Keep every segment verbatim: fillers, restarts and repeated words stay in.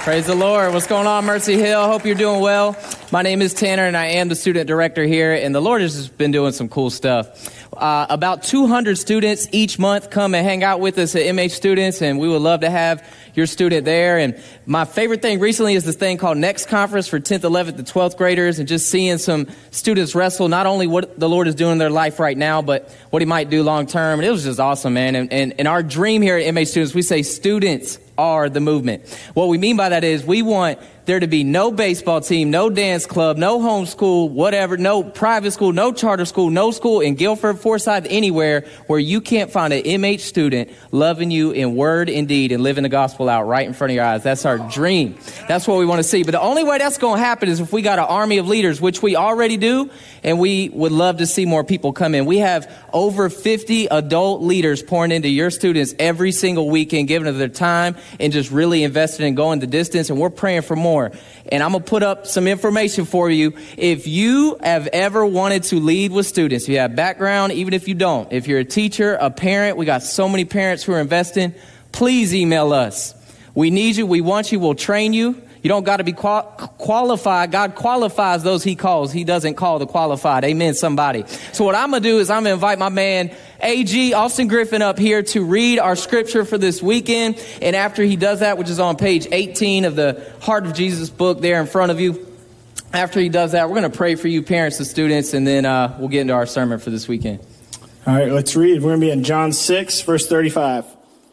Praise the Lord. What's going on, Mercy Hill? Hope you're doing well. My name is Tanner, and I am the student director here, and the Lord has just been doing some cool stuff. Uh, about two hundred students each month come and hang out with us at M H Students, and we would love to have your student there. And my favorite thing recently is this thing called Next Conference for tenth, eleventh, and twelfth graders, and just seeing some students wrestle not only what the Lord is doing in their life right now, but what he might do long term. And it was just awesome, man. And, and, and our dream here at M H Students, we say students are the movement. What we mean by that is we want there to be no baseball team, no dance club, no homeschool, whatever, no private school, no charter school, no school in Guilford, Forsyth, anywhere where you can't find an M H student loving you in word and deed and living the gospel out right in front of your eyes. That's our dream. That's what we want to see. But the only way that's going to happen is if we got an army of leaders, which we already do, and we would love to see more people come in. We have over fifty adult leaders pouring into your students every single weekend, giving them their time and just really investing in going the distance. And we're praying for more. And I'm going to put up some information for you. If you have ever wanted to lead with students, if you have background, even if you don't, if you're a teacher, a parent, we got so many parents who are investing, please email us. We need you. We want you. We'll train you. You don't got to be qual- qualified. God qualifies those he calls. He doesn't call the qualified. Amen, somebody. So what I'm going to do is I'm going to invite my man, A G, Austin Griffin, up here to read our scripture for this weekend. And after he does that, which is on page eighteen of the Heart of Jesus book there in front of you, after he does that, we're going to pray for you parents and students, and then uh, we'll get into our sermon for this weekend. All right, let's read. We're going to be in John six, verse thirty-five.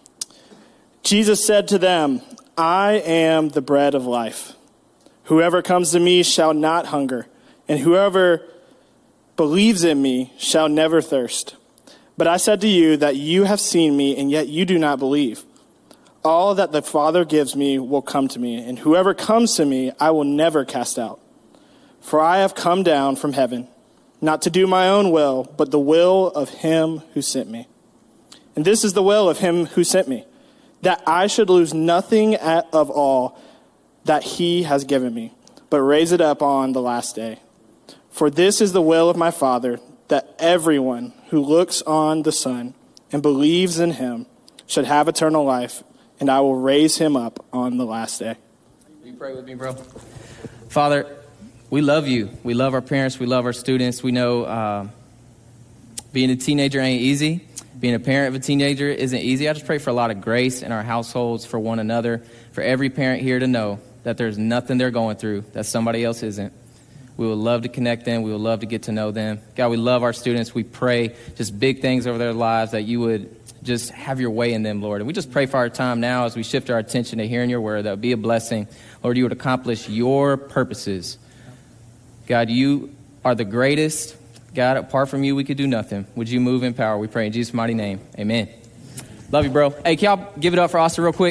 Jesus said to them, I am the bread of life. Whoever comes to me shall not hunger, and whoever believes in me shall never thirst. But I said to you that you have seen me, and yet you do not believe. All that the Father gives me will come to me, and whoever comes to me I will never cast out. For I have come down from heaven, not to do my own will, but the will of him who sent me. And this is the will of him who sent me, that I should lose nothing at, of all that he has given me, but raise it up on the last day. For this is the will of my Father, that everyone who looks on the Son and believes in him should have eternal life, and I will raise him up on the last day. Will you pray with me, bro? Father, we love you. We love our parents. We love our students. We know uh, being a teenager ain't easy. Being a parent of a teenager isn't easy. I just pray for a lot of grace in our households for one another, for every parent here to know that there's nothing they're going through that somebody else isn't. We would love to connect them. We would love to get to know them. God, we love our students. We pray just big things over their lives, that you would just have your way in them, Lord. And we just pray for our time now as we shift our attention to hearing your word, that would be a blessing. Lord, you would accomplish your purposes. God, you are the greatest. God, apart from you, we could do nothing. Would you move in power? We pray in Jesus' mighty name. Amen. Love you, bro. Hey, can y'all give it up for Austin real quick?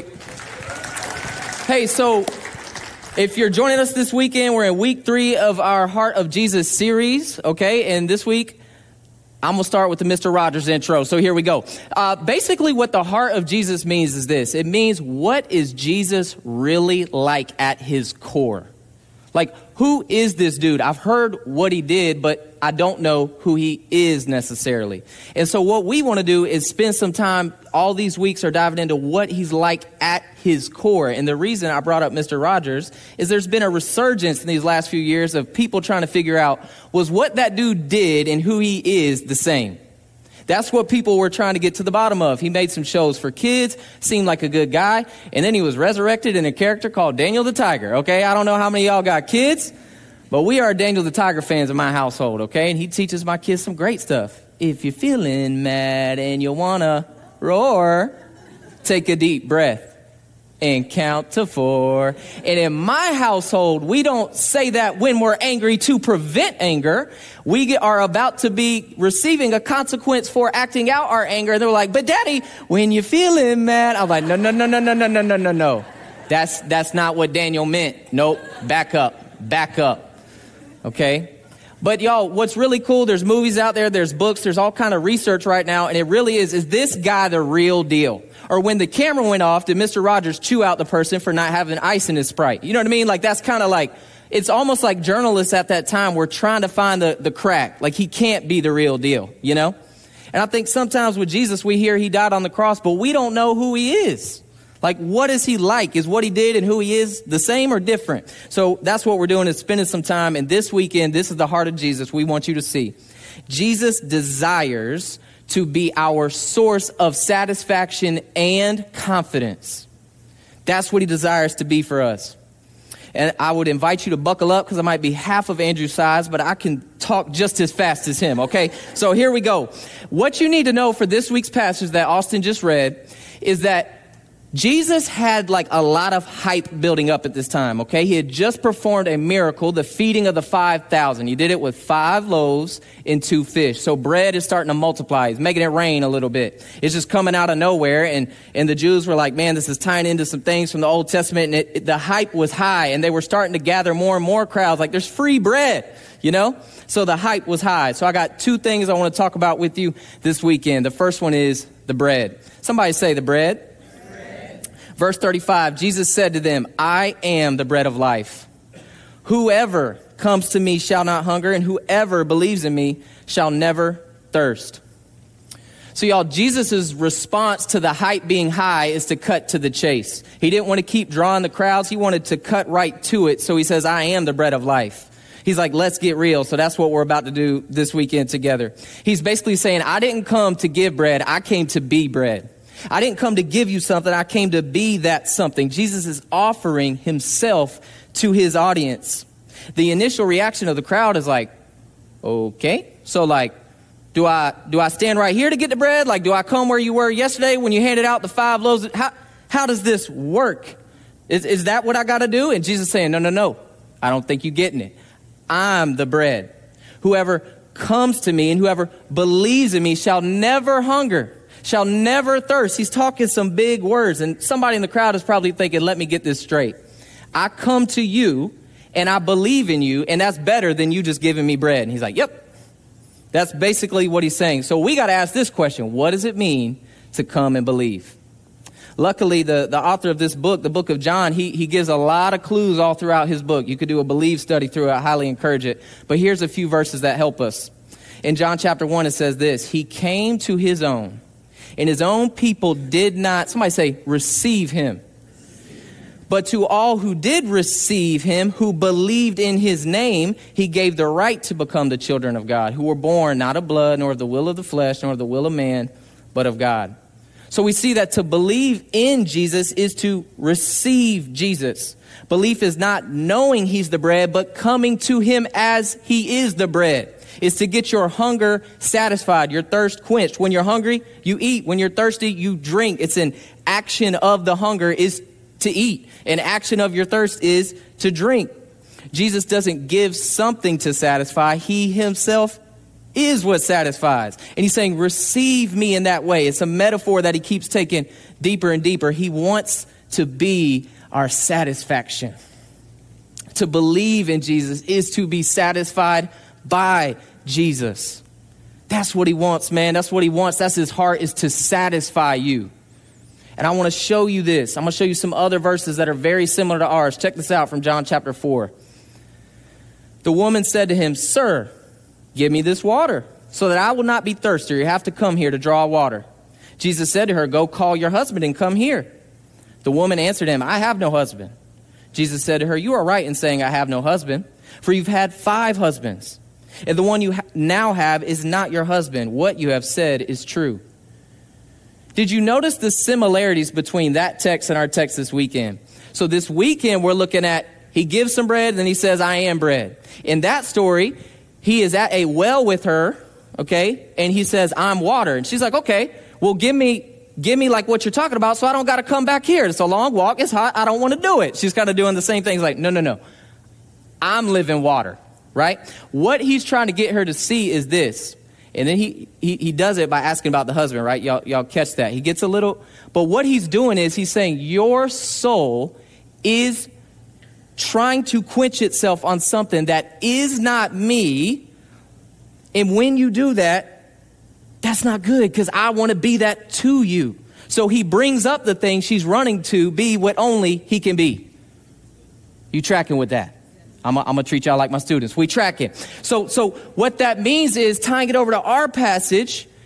Hey, so if you're joining us this weekend, we're in week three of our Heart of Jesus series, okay? And this week, I'm going to start with the Mister Rogers intro. So here we go. Uh, basically, what the Heart of Jesus means is this. It means, what is Jesus really like at his core? Like, who is this dude? I've heard what he did, but I don't know who he is necessarily. And so what we want to do is spend some time, all these weeks are diving into what he's like at his core. And the reason I brought up Mister Rogers is there's been a resurgence in these last few years of people trying to figure out, was what that dude did and who he is the same? That's what people were trying to get to the bottom of. He made some shows for kids, seemed like a good guy, and then he was resurrected in a character called Daniel the Tiger, okay? I don't know how many of y'all got kids, but we are Daniel the Tiger fans in my household, okay? And he teaches my kids some great stuff. If you're feeling mad and you want to roar, take a deep breath and count to four. And in my household, we don't say that when we're angry to prevent anger. We get, are about to be receiving a consequence for acting out our anger. And they're like, but daddy, when you're feeling mad, I'm like, no, no, no, no, no, no, no, no, no, no. That's, that's not what Daniel meant. Nope. Back up, back up. Okay. But y'all, what's really cool, there's movies out there, there's books, there's all kind of research right now. And it really is, is this guy the real deal? Or when the camera went off, did Mister Rogers chew out the person for not having ice in his Sprite? You know what I mean? Like, that's kind of like, it's almost like journalists at that time were trying to find the, the crack. Like, he can't be the real deal, you know? And I think sometimes with Jesus, we hear he died on the cross, but we don't know who he is. Like, what is he like? Is what he did and who he is the same or different? So that's what we're doing, is spending some time. And this weekend, this is the heart of Jesus we want you to see. Jesus desires to be our source of satisfaction and confidence. That's what he desires to be for us. And I would invite you to buckle up, because I might be half of Andrew's size, but I can talk just as fast as him, okay? So here we go. What you need to know for this week's passage that Austin just read is that Jesus had like a lot of hype building up at this time, okay? He had just performed a miracle, the feeding of the five thousand. He did it with five loaves and two fish. So bread is starting to multiply. He's making it rain a little bit. It's just coming out of nowhere. And, and the Jews were like, man, this is tying into some things from the Old Testament. And it, it, the hype was high, and they were starting to gather more and more crowds. Like, there's free bread, you know? So the hype was high. So I got two things I want to talk about with you this weekend. The first one is the bread. Somebody say the bread. Verse thirty-five, Jesus said to them, I am the bread of life. Whoever comes to me shall not hunger, and whoever believes in me shall never thirst. So y'all, Jesus' response to the hype being high is to cut to the chase. He didn't want to keep drawing the crowds. He wanted to cut right to it. So he says, I am the bread of life. He's like, let's get real. So that's what we're about to do this weekend together. He's basically saying, I didn't come to give bread. I came to be bread. I didn't come to give you something. I came to be that something. Jesus is offering himself to his audience. The initial reaction of the crowd is like, okay, so like, do I do I stand right here to get the bread? Like, do I come where you were yesterday when you handed out the five loaves? How how does this work? Is, is that what I got to do? And Jesus is saying, no, no, no. I don't think you're getting it. I'm the bread. Whoever comes to me and whoever believes in me shall never hunger. Shall never thirst. He's talking some big words, and somebody in the crowd is probably thinking, let me get this straight. I come to you and I believe in you, and that's better than you just giving me bread. And he's like, yep. That's basically what he's saying. So we got to ask this question. What does it mean to come and believe? Luckily, the, the author of this book, the book of John, he, he gives a lot of clues all throughout his book. You could do a believe study through it. I highly encourage it. But here's a few verses that help us. In John chapter one, it says this, he came to his own, and his own people did not, somebody say, receive him. But to all who did receive him, who believed in his name, he gave the right to become the children of God, who were born not of blood, nor of the will of the flesh, nor of the will of man, but of God. So we see that to believe in Jesus is to receive Jesus. Belief is not knowing he's the bread, but coming to him as he is the bread. Is to get your hunger satisfied, your thirst quenched. When you're hungry, you eat. When you're thirsty, you drink. It's an action of the hunger is to eat. An action of your thirst is to drink. Jesus doesn't give something to satisfy. He himself is what satisfies. And he's saying, receive me in that way. It's a metaphor that he keeps taking deeper and deeper. He wants to be our satisfaction. To believe in Jesus is to be satisfied by Jesus. That's what he wants, man. That's what he wants. That's his heart, is to satisfy you. And I want to show you this. I'm going to show you some other verses that are very similar to ours. Check this out from John chapter four. The woman said to him, sir, give me this water so that I will not be thirsty. You have to come here to draw water. Jesus said to her, go call your husband and come here. The woman answered him, I have no husband. Jesus said to her, you are right in saying I have no husband, for you've had five husbands. And the one you ha- now have is not your husband. What you have said is true. Did you notice the similarities between that text and our text this weekend? So this weekend, we're looking at, he gives some bread, and then he says, I am bread. In that story, he is at a well with her, okay? And he says, I'm water. And she's like, okay, well, give me, give me like what you're talking about, so I don't got to come back here. It's a long walk. It's hot. I don't want to do it. She's kind of doing the same thing. He's like, no, no, no. I'm living water. Right? What he's trying to get her to see is this. And then he, he, he does it by asking about the husband, right? Y'all, y'all catch that. He gets a little, but what he's doing is he's saying your soul is trying to quench itself on something that is not me. And when you do that, that's not good, because I want to be that to you. So he brings up the thing she's running to be what only he can be. You tracking with that? I'm going to treat y'all like my students. We track it. So, so what that means is, tying it over to our passage,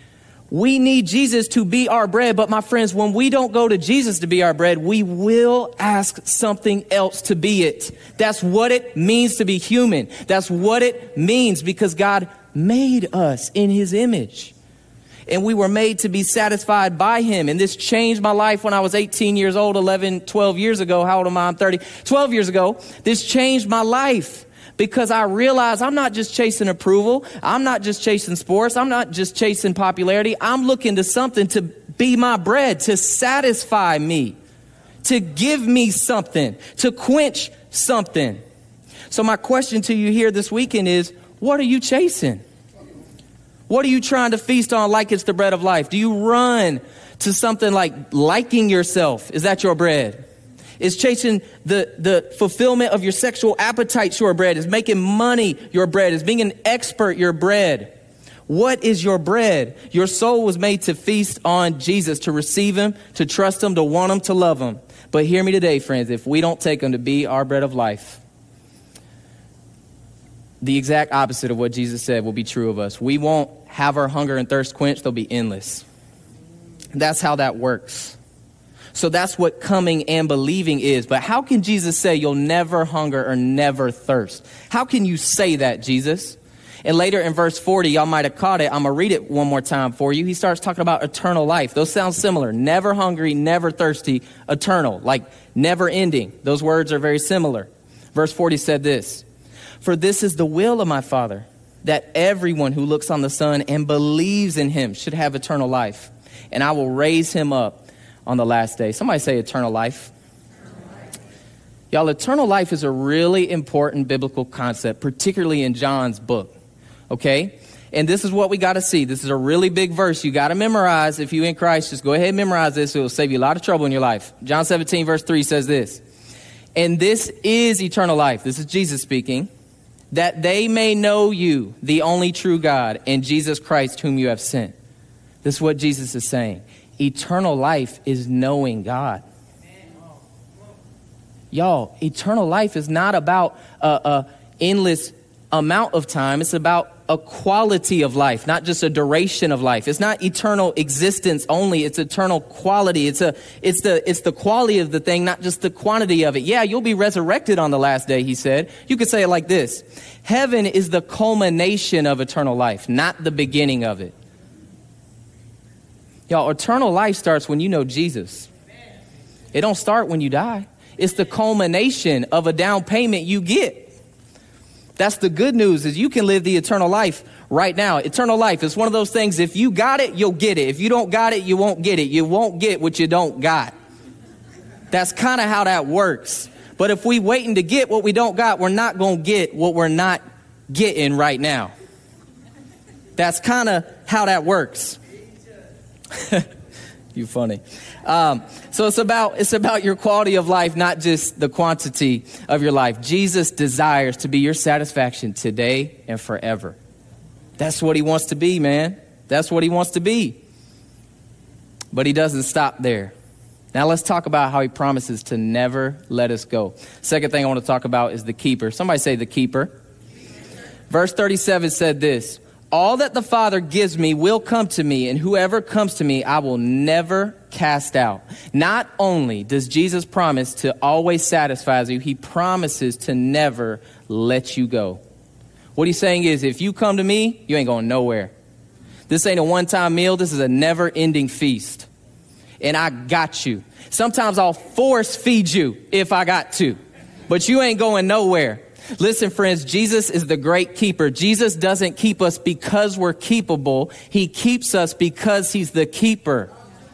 We need Jesus to be our bread. But my friends, when we don't go to Jesus to be our bread, we will ask something else to be it. That's what it means to be human. That's what it means because God made us in his image. And we were made to be satisfied by him. And this changed my life when I was eighteen years old, eleven, twelve years ago. How old am I? I'm thirty. twelve years ago, this changed my life. Because I realize I'm not just chasing approval. I'm not just chasing sports. I'm not just chasing popularity. I'm looking to something to be my bread, to satisfy me, to give me something, to quench something. So my question to you here this weekend is, what are you chasing? What are you trying to feast on like it's the bread of life? Do you run to something like liking yourself? Is that your bread? Is chasing the, the fulfillment of your sexual appetites your bread? Is making money your bread? Is being an expert your bread? What is your bread? Your soul was made to feast on Jesus, to receive him, to trust him, to want him, to love him. But hear me today, friends, if we don't take him to be our bread of life, the exact opposite of what Jesus said will be true of us. We won't have our hunger and thirst quenched. They'll be endless. That's how that works. So that's what coming and believing is. But how can Jesus say you'll never hunger or never thirst? How can you say that, Jesus? And later in verse forty, y'all might have caught it. I'm going to read it one more time for you. He starts talking about eternal life. Those sound similar. Never hungry, never thirsty, eternal, like never ending. Those words are very similar. Verse forty said this, "For this is the will of my Father, that everyone who looks on the Son and believes in him should have eternal life. And I will raise him up on the last day." Somebody say eternal life. Eternal life. Y'all, eternal life is a really important biblical concept, particularly in John's book. Okay? And this is what we got to see. This is a really big verse. You got to memorize. If you in Christ, just go ahead and memorize this. It will save you a lot of trouble in your life. John seventeen verse three says this, "And this is eternal life." This is Jesus speaking. "That they may know you, the only true God, and Jesus Christ whom you have sent." This is what Jesus is saying. Eternal life is knowing God. Y'all, eternal life is not about a, a endless amount of time. It's about a quality of life, not just a duration of life. It's not eternal existence only. It's eternal quality. It's a, it's the, it's the quality of the thing, not just the quantity of it. Yeah, you'll be resurrected on the last day, he said. You could say it like this. Heaven is the culmination of eternal life, not the beginning of it. Y'all, eternal life starts when you know Jesus. It don't start when you die. It's the culmination of a down payment you get. That's the good news, is you can live the eternal life right now. Eternal life is one of those things. If you got it, you'll get it. If you don't got it, you won't get it. You won't get what you don't got. That's kind of how that works. But if we waiting to get what we don't got, we're not going to get what we're not getting right now. That's kind of how that works. You funny. Um, so it's about it's about your quality of life, not just the quantity of your life. Jesus desires to be your satisfaction today and forever. That's what he wants to be, man. That's what he wants to be. But he doesn't stop there. Now let's talk about how he promises to never let us go. Second thing I want to talk about is the keeper. Somebody say the keeper. Verse thirty-seven said this, "All that the Father gives me will come to me, and whoever comes to me, I will never cast out." Not only does Jesus promise to always satisfy you, he promises to never let you go. What he's saying is, if you come to me, you ain't going nowhere. This ain't a one-time meal. This is a never-ending feast. And I got you. Sometimes I'll force feed you if I got to, but you ain't going nowhere. Listen, friends, Jesus is the great keeper. Jesus doesn't keep us because we're keepable. He keeps us because he's the keeper.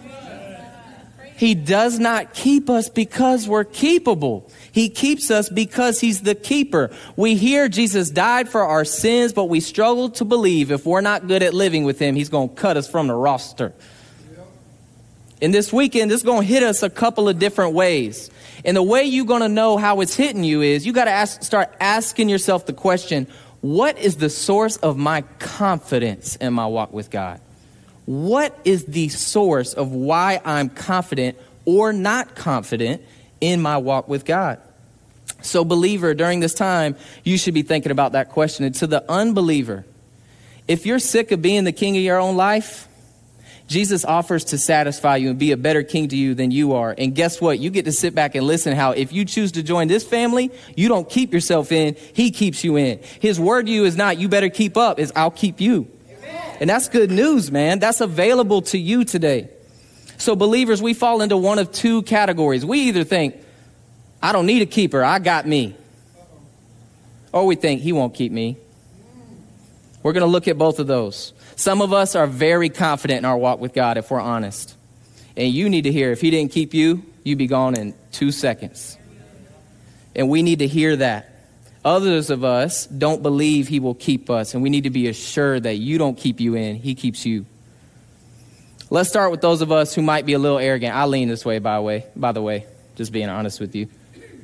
He does not keep us because we're keepable. He keeps us because he's the keeper. We hear Jesus died for our sins, but we struggle to believe if we're not good at living with him, he's going to cut us from the roster. And this weekend, this is going to hit us a couple of different ways. And the way you're going to know how it's hitting you is you got to ask, start asking yourself the question, what is the source of my confidence in my walk with God? What is the source of why I'm confident or not confident in my walk with God? So believer, during this time, you should be thinking about that question. And to the unbeliever, if you're sick of being the king of your own life, Jesus offers to satisfy you and be a better king to you than you are. And guess what? You get to sit back and listen how if you choose to join this family, you don't keep yourself in. He keeps you in. His word to you is not, you better keep up. It's, I'll keep you. Amen. And that's good news, man. That's available to you today. So believers, we fall into one of two categories. We either think, I don't need a keeper. I got me. Or we think he won't keep me. We're going to look at both of those. Some of us are very confident in our walk with God, if we're honest. And you need to hear, if he didn't keep you, you'd be gone in two seconds. And we need to hear that. Others of us don't believe he will keep us. And we need to be assured that you don't keep you in, he keeps you. Let's start with those of us who might be a little arrogant. I lean this way, by the way, by the way, just being honest with you.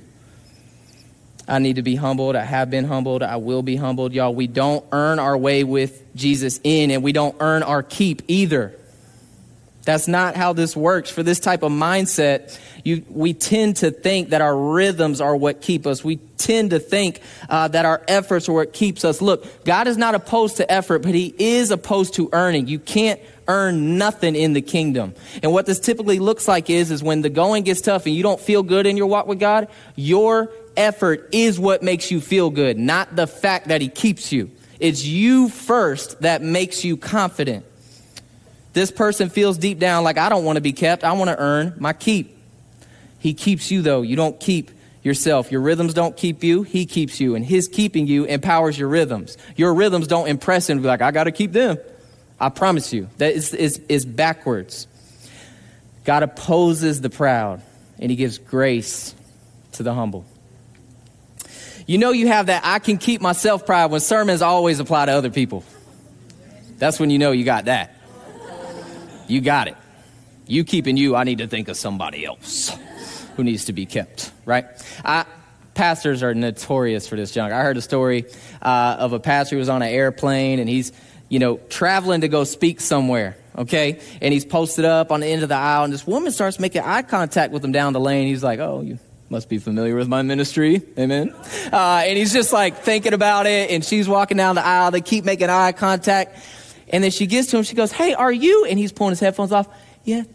I need to be humbled. I have been humbled. I will be humbled. Y'all, we don't earn our way with Jesus in, and we don't earn our keep either. That's not how this works. For this type of mindset, you, we tend to think that our rhythms are what keep us. We tend to think uh, that our efforts are what keeps us. Look, God is not opposed to effort, but he is opposed to earning. You can't earn nothing in the kingdom. And what this typically looks like is, is when the going gets tough and you don't feel good in your walk with God, your effort is what makes you feel good, not the fact that he keeps you. It's you first that makes you confident. This person feels deep down like, I don't want to be kept. I want to earn my keep. He keeps you, though. You don't keep yourself. Your rhythms don't keep you. He keeps you. And his keeping you empowers your rhythms. Your rhythms don't impress him. Be like, I got to keep them. I promise you. That is, is, is backwards. God opposes the proud, and he gives grace to the humble. You know you have that I can keep myself pride when sermons always apply to other people. That's when you know you got that. You got it. You keeping you, I need to think of somebody else who needs to be kept, right? I, pastors are notorious for this junk. I heard a story uh, of a pastor who was on an airplane, and he's, you know, traveling to go speak somewhere, okay? And he's posted up on the end of the aisle, and this woman starts making eye contact with him down the lane. He's like, oh, you must be familiar with my ministry. Amen. Uh, and he's just like thinking about it, and she's walking down the aisle. They keep making eye contact. And then she gets to him. She goes, hey, are you? And he's pulling his headphones off. Yeah.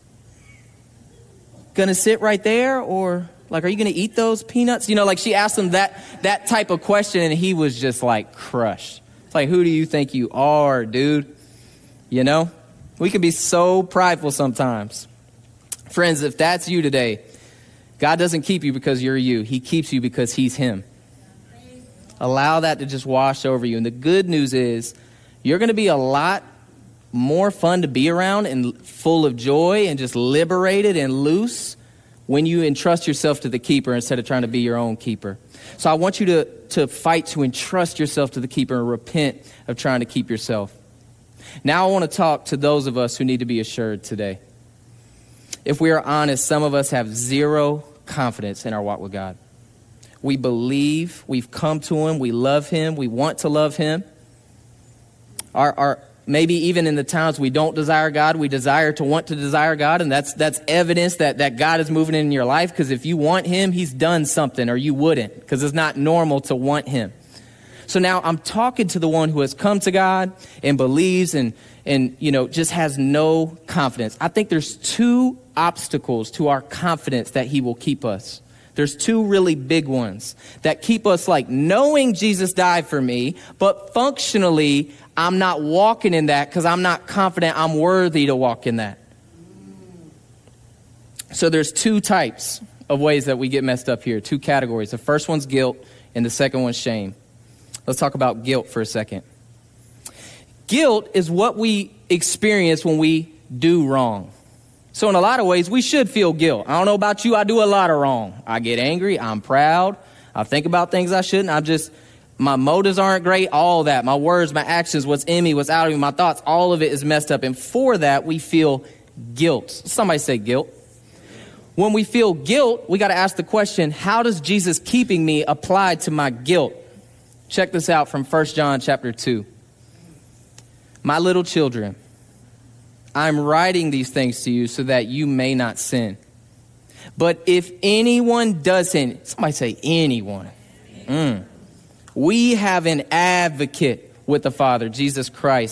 Gonna sit right there? Or like, are you gonna eat those peanuts? You know, like she asked him that, that type of question, and he was just like crushed. It's like, who do you think you are, dude? You know, we can be so prideful sometimes. Friends, if that's you today, God doesn't keep you because you're you. He keeps you because he's him. Allow that to just wash over you. And the good news is you're going to be a lot more fun to be around and full of joy and just liberated and loose when you entrust yourself to the keeper instead of trying to be your own keeper. So I want you to, to fight to entrust yourself to the keeper and repent of trying to keep yourself. Now I want to talk to those of us who need to be assured today. If we are honest, some of us have zero confidence in our walk with God. We believe, we've come to him, we love him, we want to love him. Our, our, maybe even in the times we don't desire God, we desire to want to desire God. And that's, that's evidence that, that God is moving in your life. Because if you want him, he's done something, or you wouldn't, because it's not normal to want him. So now I'm talking to the one who has come to God and believes and, and, you know, just has no confidence. I think there's two obstacles to our confidence that he will keep us. There's two really big ones that keep us like knowing Jesus died for me, but functionally, I'm not walking in that because I'm not confident I'm worthy to walk in that. So there's two types of ways that we get messed up here, two categories. The first one's guilt and the second one's shame. Let's talk about guilt for a second. Guilt is what we experience when we do wrong. So in a lot of ways, we should feel guilt. I don't know about you. I do a lot of wrong. I get angry. I'm proud. I think about things I shouldn't. I'm just, my motives aren't great. All that. My words, my actions, what's in me, what's out of me, my thoughts, all of it is messed up. And for that, we feel guilt. Somebody say guilt. When we feel guilt, we got to ask the question, how does Jesus keeping me apply to my guilt? Check this out from First John chapter two. My little children, I'm writing these things to you so that you may not sin. But if anyone does sin, somebody say anyone. Mm. We have an advocate with the Father, Jesus Christ,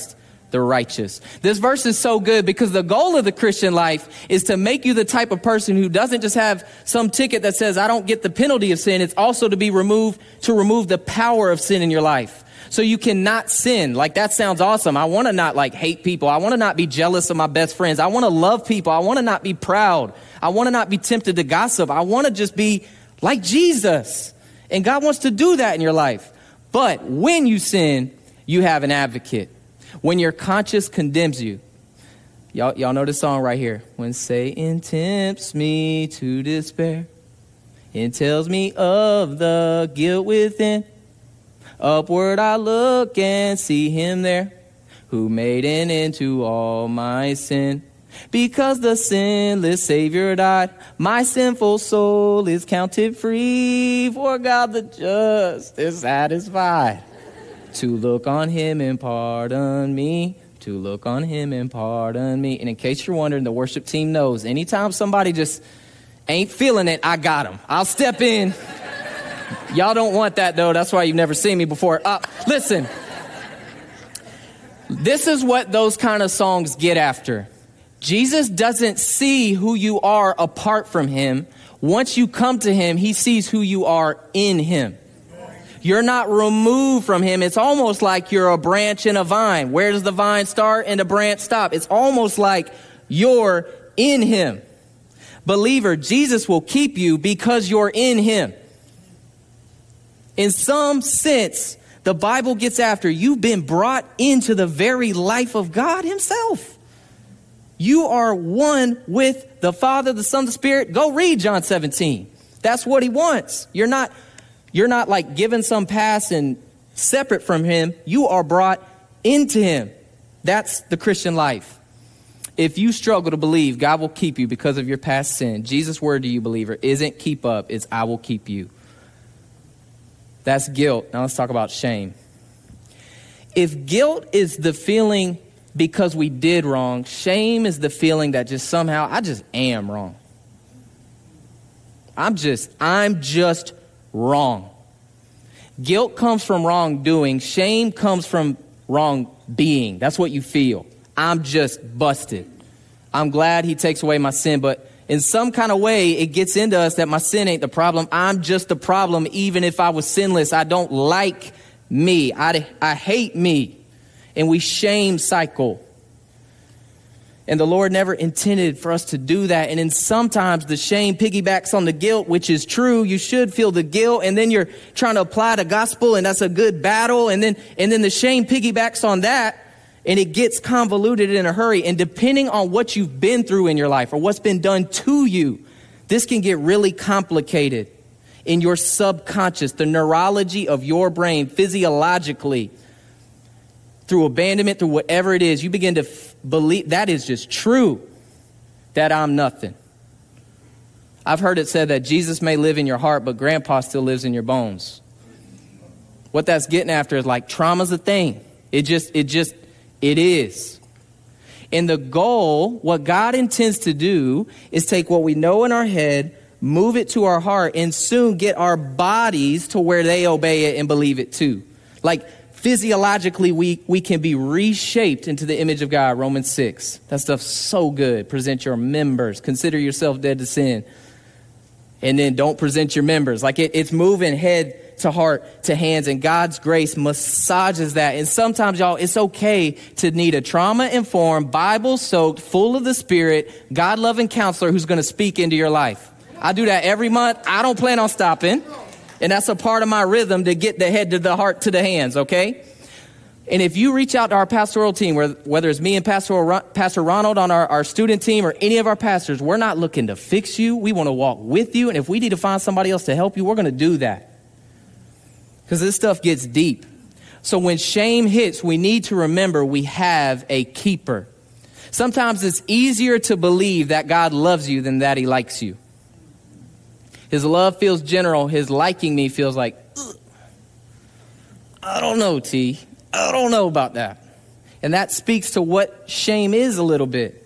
the righteous. This verse is so good because the goal of the Christian life is to make you the type of person who doesn't just have some ticket that says, I don't get the penalty of sin. It's also to be removed, to remove the power of sin in your life. So you cannot sin. Like, that sounds awesome. I want to not like hate people. I want to not be jealous of my best friends. I want to love people. I want to not be proud. I want to not be tempted to gossip. I want to just be like Jesus. And God wants to do that in your life. But when you sin, you have an advocate. When your conscience condemns you, y'all, y'all know this song right here. When Satan tempts me to despair and tells me of the guilt within, upward I look and see him there who made an end to all my sin. Because the sinless Savior died, my sinful soul is counted free, for God the just is satisfied to look on him and pardon me, to look on him and pardon me. And in case you're wondering, the worship team knows anytime somebody just ain't feeling it, I got them. I'll step in. Y'all don't want that, though. That's why you've never seen me before. Uh, listen, this is what those kind of songs get after. Jesus doesn't see who you are apart from him. Once you come to him, he sees who you are in him. You're not removed from him. It's almost like you're a branch in a vine. Where does the vine start and the branch stop? It's almost like you're in him. Believer, Jesus will keep you because you're in him. In some sense, the Bible gets after you've been brought into the very life of God himself. You are one with the Father, the Son, the Spirit. Go read John seventeen. That's what he wants. You're not You're not like given some pass and separate from him. You are brought into him. That's the Christian life. If you struggle to believe, God will keep you because of your past sin. Jesus' word to you, believer, isn't keep up. It's I will keep you. That's guilt. Now let's talk about shame. If guilt is the feeling because we did wrong, shame is the feeling that just somehow I just am wrong. I'm just, I'm just wrong. Guilt comes from wrongdoing. Shame comes from wrong being. That's what you feel. I'm just busted. I'm glad he takes away my sin, but in some kind of way, it gets into us that my sin ain't the problem. I'm just the problem. Even if I was sinless, I don't like me. I, I hate me. And we shame cycle. And the Lord never intended for us to do that. And then sometimes the shame piggybacks on the guilt, which is true. You should feel the guilt. And then you're trying to apply the gospel, and that's a good battle. And then, and then the shame piggybacks on that, and it gets convoluted in a hurry. And depending on what you've been through in your life or what's been done to you, this can get really complicated in your subconscious, the neurology of your brain, physiologically, through abandonment, through whatever it is. You begin to f- believe that is just true, that I'm nothing. I've heard it said that Jesus may live in your heart, but grandpa still lives in your bones. What that's getting after is like trauma's a thing. It just, it just, it is. And the goal, what God intends to do, is take what we know in our head, move it to our heart, and soon get our bodies to where they obey it and believe it too. Like physiologically, we, we can be reshaped into the image of God, Romans six. That stuff's so good. Present your members. Consider yourself dead to sin. And then don't present your members. Like it, it's moving head to heart to hands, and God's grace massages that. And sometimes, y'all, it's okay to need a trauma-informed, Bible-soaked, full of the Spirit, God-loving counselor who's going to speak into your life. I do that every month. I don't plan on stopping. And that's a part of my rhythm to get the head to the heart to the hands, okay? And if you reach out to our pastoral team, whether it's me and Pastor, Pastor Ronald on our, our student team or any of our pastors, we're not looking to fix you. We want to walk with you. And if we need to find somebody else to help you, we're going to do that. Because this stuff gets deep. So when shame hits, we need to remember we have a keeper. Sometimes it's easier to believe that God loves you than that he likes you. His love feels general. His liking me feels like, ugh. I don't know, T. I don't know about that. And that speaks to what shame is a little bit.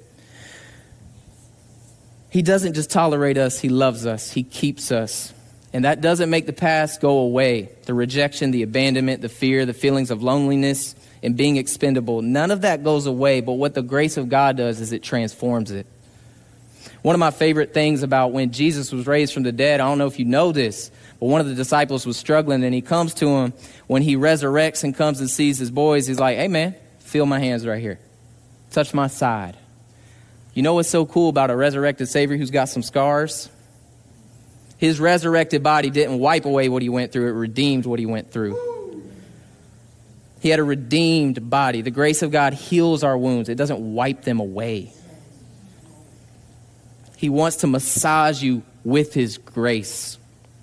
He doesn't just tolerate us. He loves us. He keeps us. And that doesn't make the past go away. The rejection, the abandonment, the fear, the feelings of loneliness. and being expendable. None of that goes away, but what the grace of God does is it transforms it. One of my favorite things about when Jesus was raised from the dead, I don't know if you know this, but one of the disciples was struggling, and he comes to him when he resurrects and comes and sees his boys. He's like, hey, man, feel my hands right here. Touch my side. You know what's so cool about a resurrected Savior who's got some scars? His resurrected body didn't wipe away what he went through. It redeemed what he went through. He had a redeemed body. The grace of God heals our wounds. It doesn't wipe them away. He wants to massage you with his grace.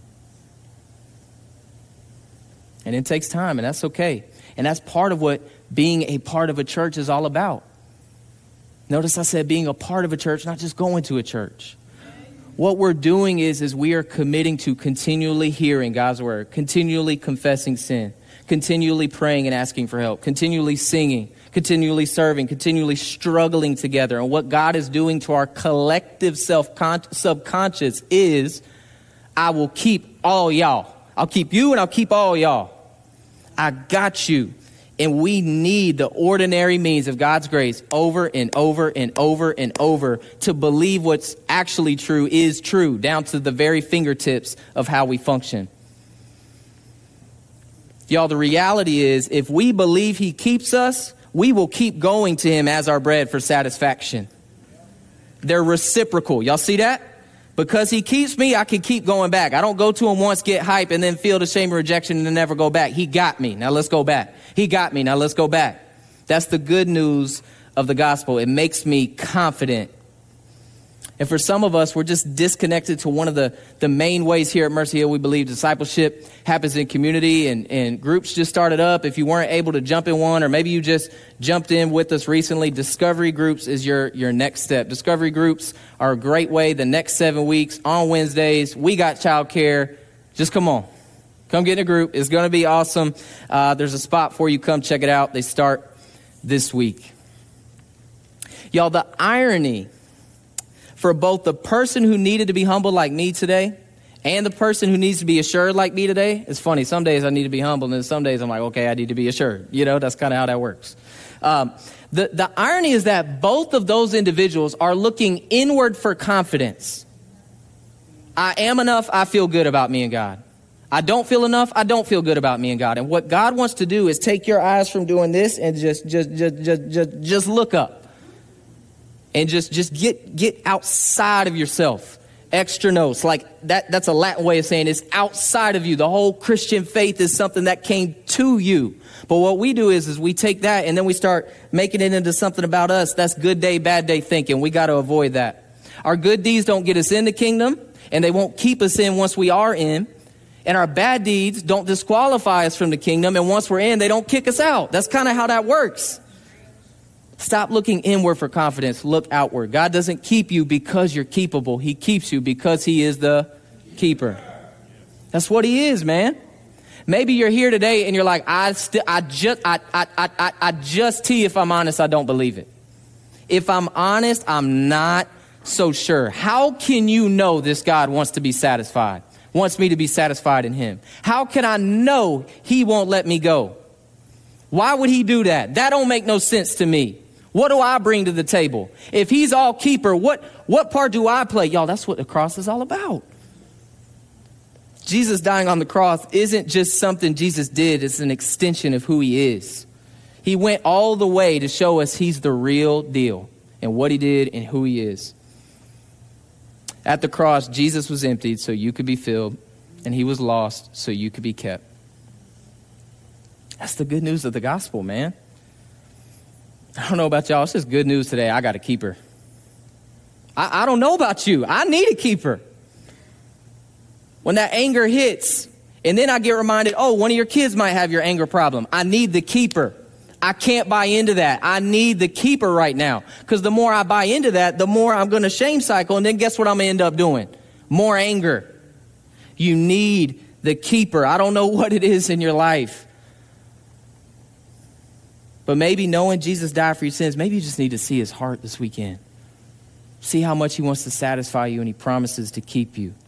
And it takes time, and that's okay. And that's part of what being a part of a church is all about. Notice I said being a part of a church, not just going to a church. What we're doing is, is we are committing to continually hearing God's word, continually confessing sin, continually praying and asking for help, continually singing, continually serving, continually struggling together. And what God is doing to our collective self-subconscious is, I will keep all y'all. I'll keep you and I'll keep all y'all. I got you. And we need the ordinary means of God's grace over and over and over and over to believe what's actually true is true, down to the very fingertips of how we function. Y'all, the reality is, if we believe he keeps us, we will keep going to him as our bread for satisfaction. They're reciprocal. Y'all see that? Because he keeps me, I can keep going back. I don't go to him once, get hype, and then feel the shame of rejection and then never go back. He got me. Now let's go back. He got me. Now let's go back. That's the good news of the gospel. It makes me confident. And for some of us, we're just disconnected to one of the, the main ways here at Mercy Hill we believe discipleship happens in community, and, and groups just started up. If you weren't able to jump in one, or maybe you just jumped in with us recently, Discovery Groups is your, your next step. Discovery Groups are a great way. The next seven weeks on Wednesdays, we got childcare. Just come on. Come get in a group. It's going to be awesome. Uh, there's a spot for you. Come check it out. They start this week. Y'all, the irony for both the person who needed to be humble like me today and the person who needs to be assured like me today, it's funny. Some days I need to be humble, and then some days I'm like, okay, I need to be assured. You know, that's kind of how that works. Um, the, the irony is that both of those individuals are looking inward for confidence. I am enough. I feel good about me and God. I don't feel enough. I don't feel good about me and God. And what God wants to do is take your eyes from doing this and just, just, just, just, just, just look up. And just, just get, get outside of yourself. Extranos, like that, that's a Latin way of saying it's outside of you. The whole Christian faith is something that came to you. But what we do is, is we take that and then we start making it into something about us. That's good day, bad day thinking. We got to avoid that. Our good deeds don't get us in the kingdom, and they won't keep us in once we are in. And our bad deeds don't disqualify us from the kingdom. And once we're in, they don't kick us out. That's kind of how that works. Stop looking inward for confidence. Look outward. God doesn't keep you because you're keepable. He keeps you because he is the keeper. That's what he is, man. Maybe you're here today and you're like, I still, I just, I, I, I, I just, T, if I'm honest, I don't believe it. If I'm honest, I'm not so sure. How can you know this God wants to be satisfied, wants me to be satisfied in him? How can I know he won't let me go? Why would he do that? That don't make no sense to me. What do I bring to the table? If he's all keeper, what, what part do I play? Y'all, that's what the cross is all about. Jesus dying on the cross isn't just something Jesus did. It's an extension of who he is. He went all the way to show us he's the real deal and what he did and who he is. At the cross, Jesus was emptied so you could be filled, and he was lost so you could be kept. That's the good news of the gospel, man. I don't know about y'all. It's just good news today. I got a keeper. I, I don't know about you. I need a keeper. When that anger hits, and then I get reminded, oh, one of your kids might have your anger problem. I need the keeper. I can't buy into that. I need the keeper right now. Because the more I buy into that, the more I'm going to shame cycle. And then guess what I'm going to end up doing? More anger. You need the keeper. I don't know what it is in your life. But maybe knowing Jesus died for your sins, maybe you just need to see his heart this weekend. See how much he wants to satisfy you, and he promises to keep you.